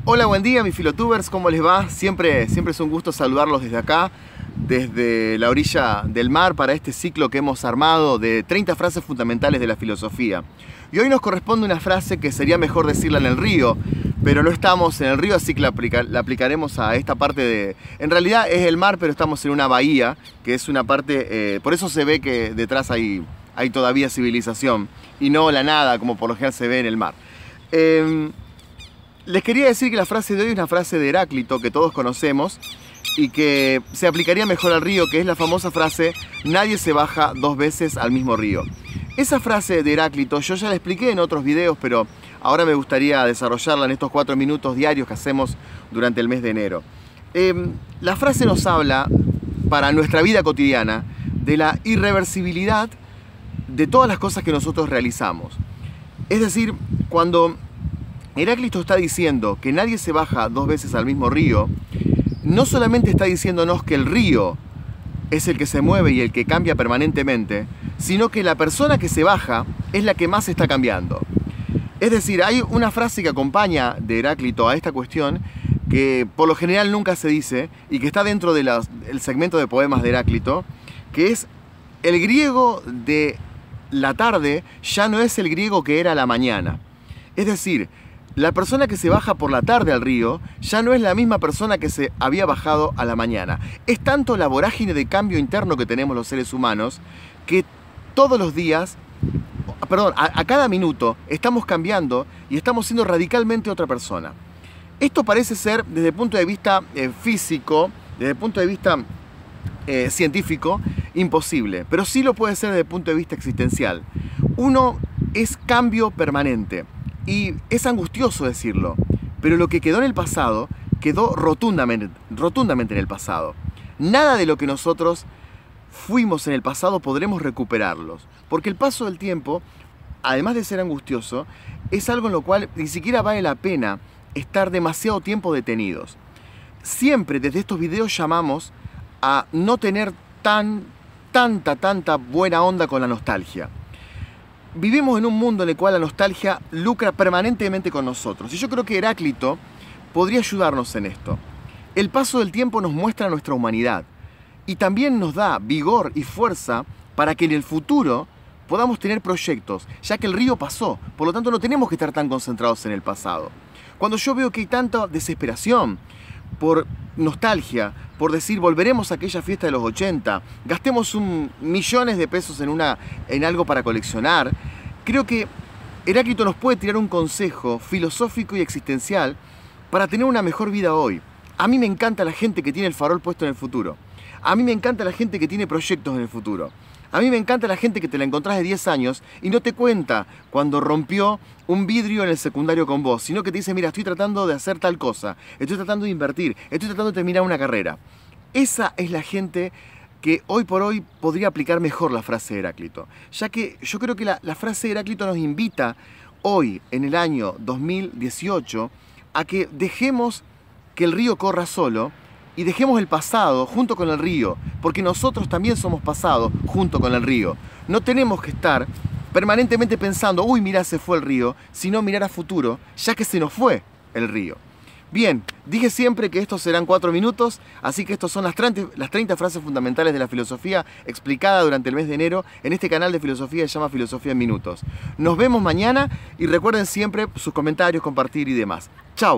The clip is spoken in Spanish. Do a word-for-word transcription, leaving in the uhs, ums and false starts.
Hola, buen día mis filotubers, ¿cómo les va? Siempre, siempre es un gusto saludarlos desde acá, desde la orilla del mar para este ciclo que hemos armado de treinta frases fundamentales de la filosofía. Y hoy nos corresponde una frase que sería mejor decirla en el río, pero no estamos en el río, así que la, aplica, la aplicaremos a esta parte de... En realidad es el mar, pero estamos en una bahía, que es una parte... Eh, por eso se ve que detrás hay, hay todavía civilización, y no la nada, como por lo general se ve en el mar. Eh, Les quería decir que la frase de hoy es una frase de Heráclito que todos conocemos y que se aplicaría mejor al río, que es la famosa frase nadie se baja dos veces al mismo río. Esa frase de Heráclito yo ya la expliqué en otros videos, pero ahora me gustaría desarrollarla en estos cuatro minutos diarios que hacemos durante el mes de enero. Eh, la frase nos habla, para nuestra vida cotidiana, de la irreversibilidad de todas las cosas que nosotros realizamos. Es decir, cuando Heráclito está diciendo que nadie se baja dos veces al mismo río, no solamente está diciéndonos que el río es el que se mueve y el que cambia permanentemente, sino que la persona que se baja es la que más está cambiando. Es decir, hay una frase que acompaña de Heráclito a esta cuestión que por lo general nunca se dice y que está dentro del segmento de poemas de Heráclito, que es: el griego de la tarde ya no es el griego que era a la mañana. Es decir, la persona que se baja por la tarde al río ya no es la misma persona que se había bajado a la mañana. Es tanto la vorágine de cambio interno que tenemos los seres humanos que todos los días, perdón, a, a cada minuto estamos cambiando y estamos siendo radicalmente otra persona. Esto parece ser, desde el punto de vista eh, físico, desde el punto de vista eh, científico, imposible, pero sí lo puede ser desde el punto de vista existencial. Uno es cambio permanente. Y es angustioso decirlo, pero lo que quedó en el pasado, quedó rotundamente, rotundamente en el pasado. Nada de lo que nosotros fuimos en el pasado podremos recuperarlos, porque el paso del tiempo, además de ser angustioso, es algo en lo cual ni siquiera vale la pena estar demasiado tiempo detenidos. Siempre desde estos videos llamamos a no tener tan, tanta, tanta buena onda con la nostalgia. Vivimos en un mundo en el cual la nostalgia lucra permanentemente con nosotros. Y yo creo que Heráclito podría ayudarnos en esto. El paso del tiempo nos muestra nuestra humanidad y también nos da vigor y fuerza para que en el futuro podamos tener proyectos, ya que el río pasó. Por lo tanto, no tenemos que estar tan concentrados en el pasado. Cuando yo veo que hay tanta desesperación por nostalgia, por decir volveremos a aquella fiesta de los ochenta, gastemos un, millones de pesos en, una, en algo para coleccionar, creo que Heráclito nos puede tirar un consejo filosófico y existencial para tener una mejor vida hoy. A mí me encanta la gente que tiene el farol puesto en el futuro. A mí me encanta la gente que tiene proyectos en el futuro. A mí me encanta la gente que te la encontrás de diez años y no te cuenta cuando rompió un vidrio en el secundario con vos, sino que te dice, mira, estoy tratando de hacer tal cosa, estoy tratando de invertir, estoy tratando de terminar una carrera. Esa es la gente que hoy por hoy podría aplicar mejor la frase de Heráclito, ya que yo creo que la, la frase de Heráclito nos invita hoy, en el año dos mil dieciocho, a que dejemos que el río corra solo y dejemos el pasado junto con el río, porque nosotros también somos pasado junto con el río. No tenemos que estar permanentemente pensando, uy, mirá, se fue el río, sino mirar a futuro, ya que se nos fue el río. Bien, dije siempre que estos serán cuatro minutos, así que estas son las treinta, las treinta frases fundamentales de la filosofía explicada durante el mes de enero en este canal de filosofía que se llama Filosofía en Minutos. Nos vemos mañana y recuerden siempre sus comentarios, compartir y demás.